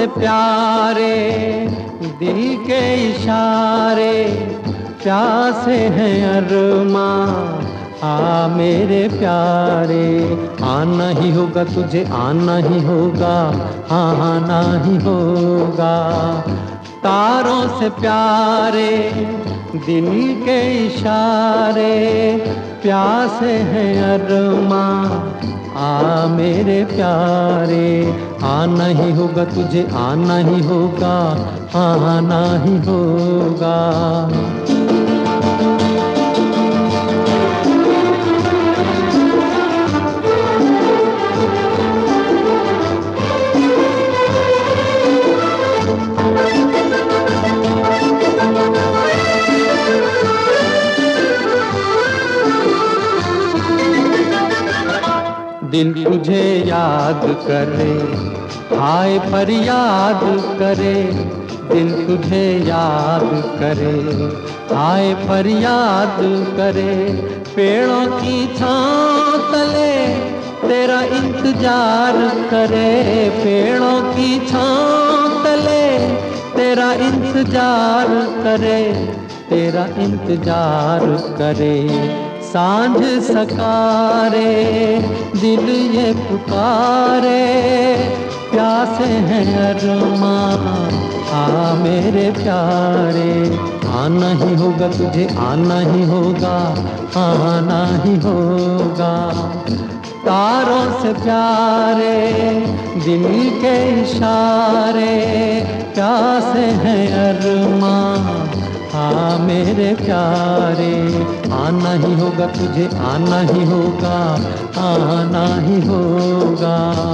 प्यारे दिल के इशारे, प्यासे हैं अरमां आ मेरे प्यारे। आना ही होगा तुझे, आना ही होगा, आना ही होगा। तारों से प्यारे दिल के इशारे, प्यासे हैं अरमां आ मेरे प्यारे। आना ही होगा तुझे, आना ही होगा, आना ही होगा। दिल तुझे याद करे, हाय फरियाद करे। दिल तुझे याद करे, हाय फरियाद करे। पेड़ों की छांव तले तेरा इंतजार करे, पेड़ों की छांव तले तेरा इंतजार करे, तेरा इंतजार करे। सांझ सकारे दिल ये पुकारे, प्यासे हैं अरमां आ मेरे प्यारे। आना ही होगा तुझे, आना ही होगा, आना ही होगा। तारों से प्यारे दिल के इशारे, प्यासे हैं अरमां आ मेरे प्यारे। आना ही होगा तुझे, आना ही होगा, आना ही होगा।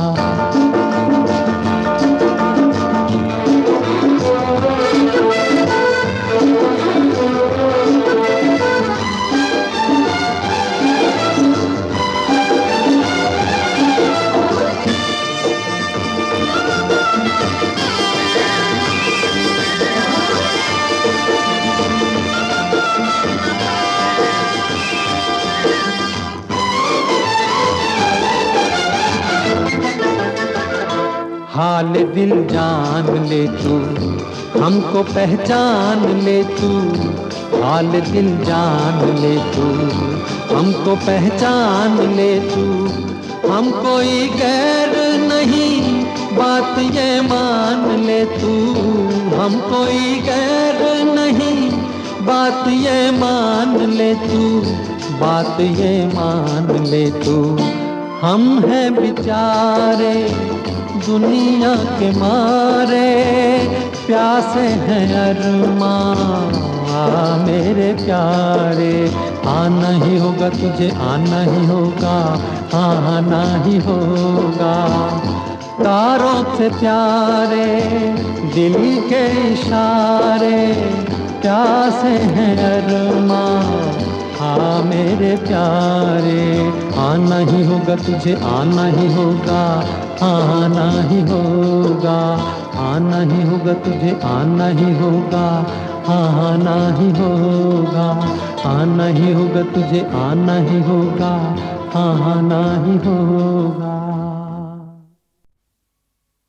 हाल दिल जान ले तू, हमको पहचान ले तू। हाल दिल जान ले तू, हमको पहचान ले तू। हम कोई गैर नहीं, बात ये मान ले तू। हम कोई गैर नहीं, बात ये मान ले तू, बात ये मान ले तू। हम हैं बेचारे दुनिया के मारे, प्यासे हैं अरमां आ मेरे प्यारे। आना ही होगा तुझे, आना ही होगा, आना ही होगा। तारों से प्यारे दिल के इशारे, प्यासे हैं अरमां आ मेरे प्यारे। आना ही होगा तुझे, आना ही होगा, आना ही होगा। आना ही होगा तुझे, आना ही होगा, आना ही होगा। आना ही होगा तुझे, आना ही होगा, आना ही होगा।